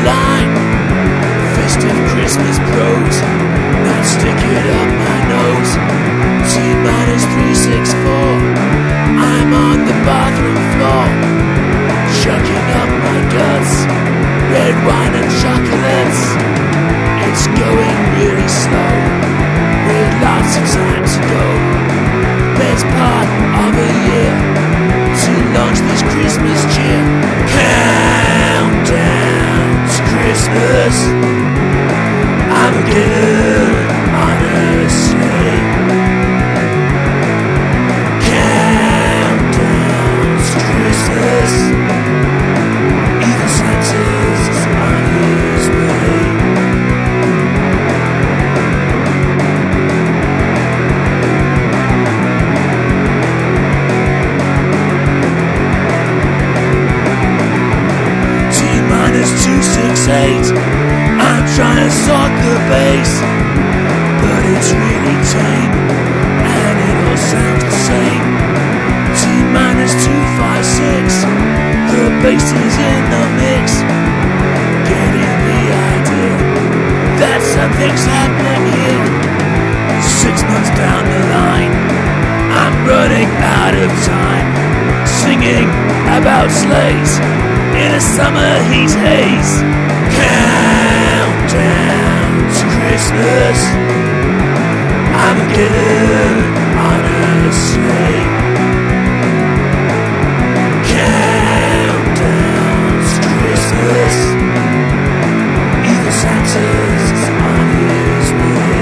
line. Festive Christmas pros, not stick it up my nose. T-minus 364, I'm on the bathroom floor, chucking up my guts, red wine and chocolates. It's going really slow, with lots of time to go. Best part of a year to launch this Christmas cheer. Countdown to Christmas, I'm good, honestly. Countdown to Christmas, even Santa's on his way. T-minus 268, I'm trying to sort the bass, but it's really tame, and it all sounds the same. T-minus 256, the bass is in the mix, getting the idea that something's happening here. 6 months down the line, I'm running out of time, singing about sleighs in a summer heat haze. Countdown to Christmas, I'm good, honestly. Countdown to Christmas, even Santa's on his way.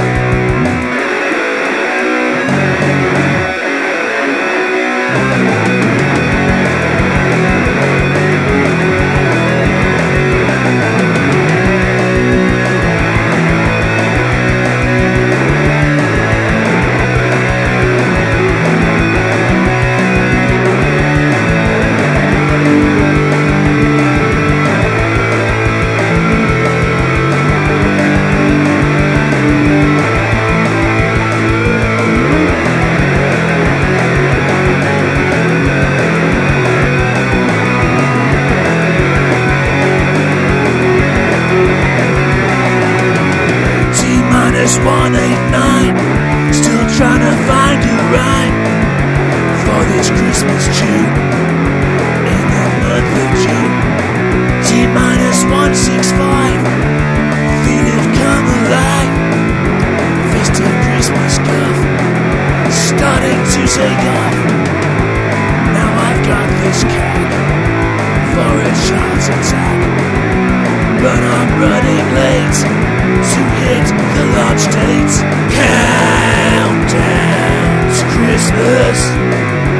T-minus 189, still trying to find a rhyme for this Christmas tune in the month of June. T-minus 165, feel it come alive. Festive Christmas guff, starting to take off. Now I've got this cack for a child's attack, but I'm running late to hit the launch date. Countdown to Christmas,